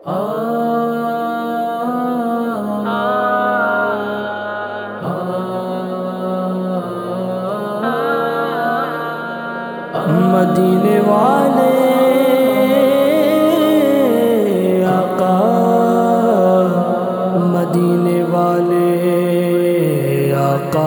مدینے والے آقا، مدینے والے آقا،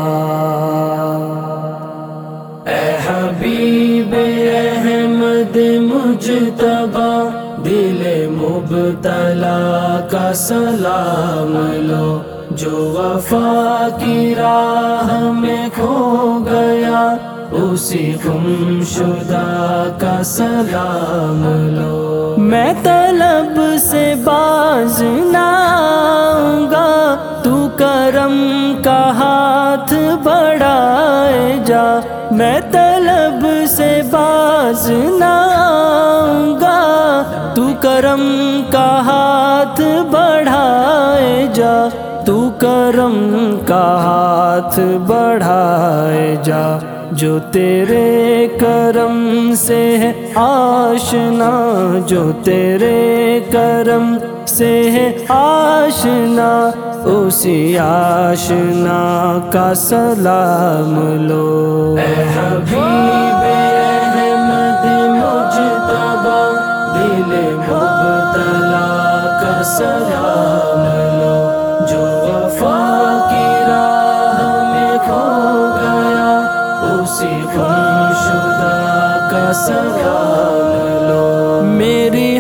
اے حبیب احمد مجتبی، دل مبتلا کا سلام لو، جو وفا کی راہ میں کھو گیا، اسی گم شدہ کا سلام لو۔ میں طلب سے باز نہ آؤں گا، تو کرم کا ہاتھ بڑھائے جا۔ میں طلب سے باز نہ آؤں گا، تو کرم کا ہاتھ بڑھائے جا، تو کرم کا ہاتھ بڑھائے جا۔ جو تیرے کرم سے ہے آشنا، جو تیرے کرم سے ہے آشنا، اسی آشنا کا سلام لو۔ اے حبیب احمد مجتبی، دل مبتلا کا سلام لو، جو وفا کی راہ میں کھو گیا، اسی گم شدہ کا سلام لو۔ میری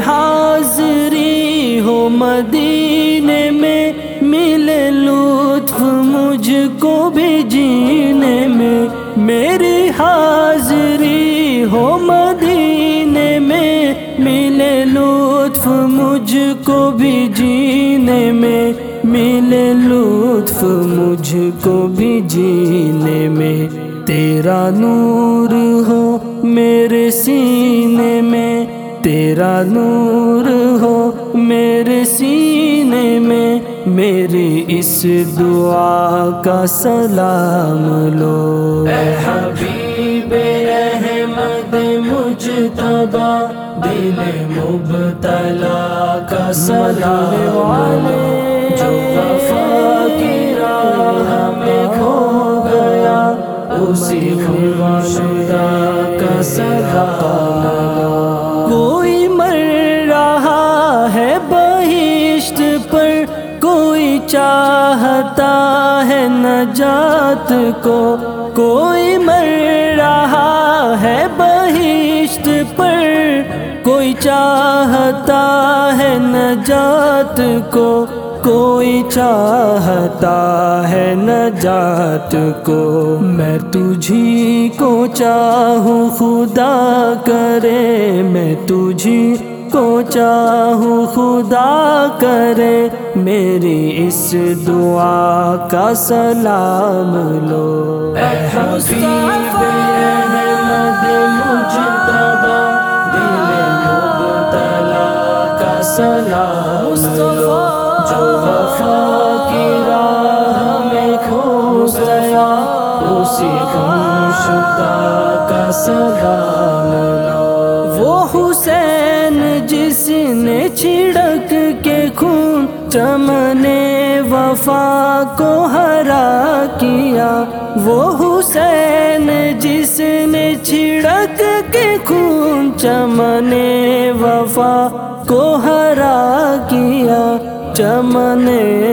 حاضری ہو مدینے میں، ملے لطف مجھ کو بھی جینے میں۔ میری حاضری ہو مدینے میں، ملے لطف مجھ کو بھی جینے میں، ملے لطف مجھ کو بھی جینے میں۔ تیرا نور ہو میرے سینے میں، تیرا نور ہو میرے سینے میں، میری اس دعا کا سلام لو۔ اے حبیب احمد مجتبی، دل مبتلا کا سلام لو، جو وفا کی راہ میں کھو گیا، اسی گم شدہ کا سلام لو۔ کوئی مر رہا ہے بہشت پر، کوئی چاہتا ہے نجات کو، کوئی مر رہا ہے بہشت پر، کوئی چاہتا ہے نجات کو، کوئی چاہتا ہے نجات کو۔ میں تجھی کو چاہوں خدا کرے، میں تجھی کو چاہوں خدا کرے، میری اس دعا کا سلام لو۔ اے حبیب احمد مجتبی، دل مبتلا کا سلام لو، جو وفا کی راہ میں کھو گیا، اسی گم شدہ کا سلام لو۔ وہ حسین جس نے چھڑک کے خون چمن وفا کو ہرا کیا، وہ حسین جس نے چھڑک کے خون چمن وفا کو ہرا کیا، چمن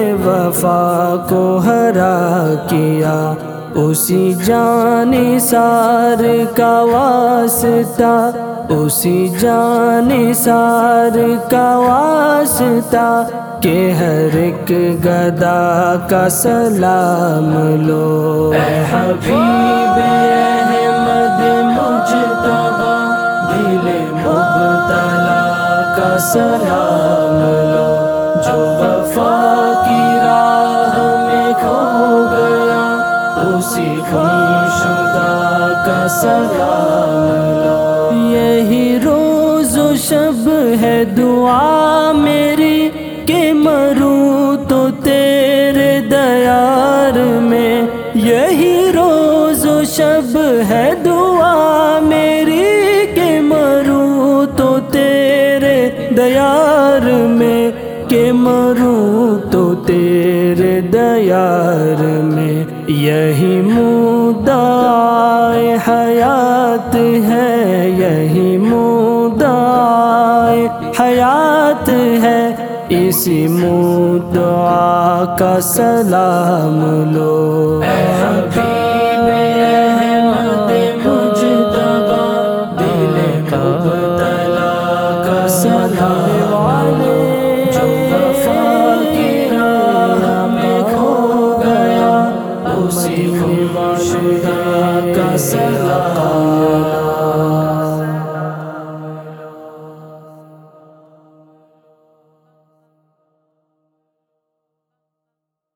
وفا کو ہرا کیا، اسی جان سار کا واسطہ، اسی جان سار کا واسطہ، کہ ہر ایک گدا کا سلام لو۔ اے حبیب احمد مجتبی، دل مبتلا کا سلام لو، جو وفا کی راہ میں کھو گیا، اسی گم شدہ کا سلام لو۔ یہی روز و شب ہے دعا میری، کہ مروں تو تیرے دیار میں، یہی روز و شب ہے دعا میری، کہ مروں تو تیرے دیار میں کہ مروں تو تیرے دیار میں، یہی مدعائے حیات ہے، یہی مدعائے حیات ہے، اسی مدعا کا سلام لو۔ اے حبیب احمد مجتبی دل مبتلا کا سلام لو، جو وفا کی راہ میں کھو گیا اسی خدا کا سلام